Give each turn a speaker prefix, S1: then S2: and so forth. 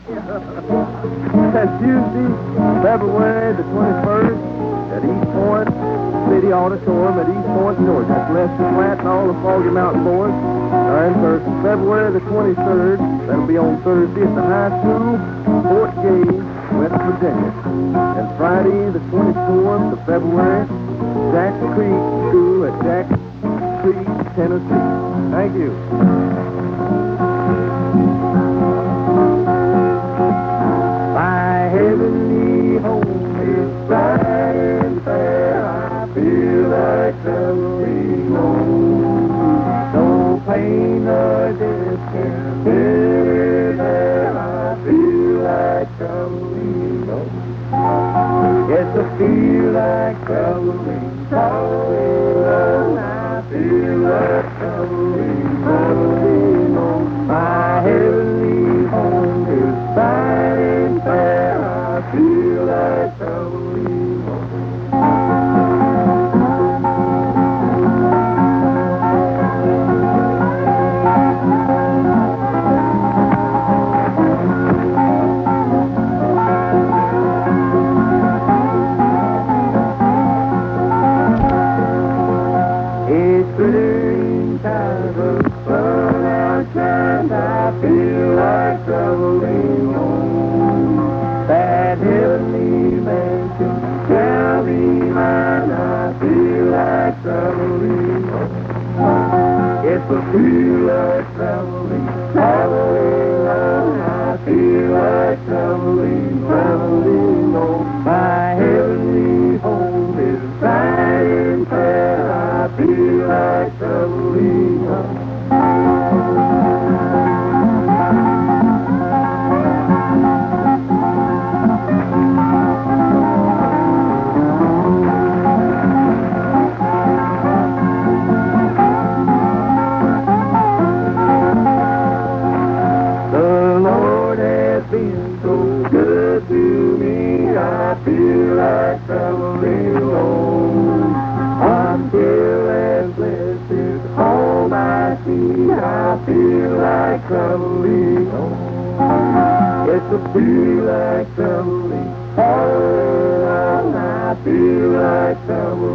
S1: That's Tuesday, February the 21st at East Point City Auditorium at East Point, Georgia. That's Lester Flat and all the Foggy Mountain Boys are in person. February the 23rd, that'll be on Thursday at the high school, Fort Gage, West Virginia. And Friday the 24th of February, Jack Creek School at Jack Creek, Tennessee. Thank you. My heavenly home is bright and fair. I feel like traveling home. No pain or death can bear there. I feel like traveling home. Yes, I feel like traveling, traveling home. I feel like traveling, traveling home. My heavenly home is bright and fair. I feel like traveling home. It's glittering times of sun outshines. I feel like traveling home. That heavenly mansion shall be mine. I feel like traveling home. Yes, I feel like traveling, traveling home. I feel like traveling, traveling home. My heavenly home is bright and fair. I feel like traveling home. The Lord has been so good to me. I feel like traveling home. Until and blessed is home I see. I feel like traveling home. Yes, I feel like traveling home. I feel like traveling.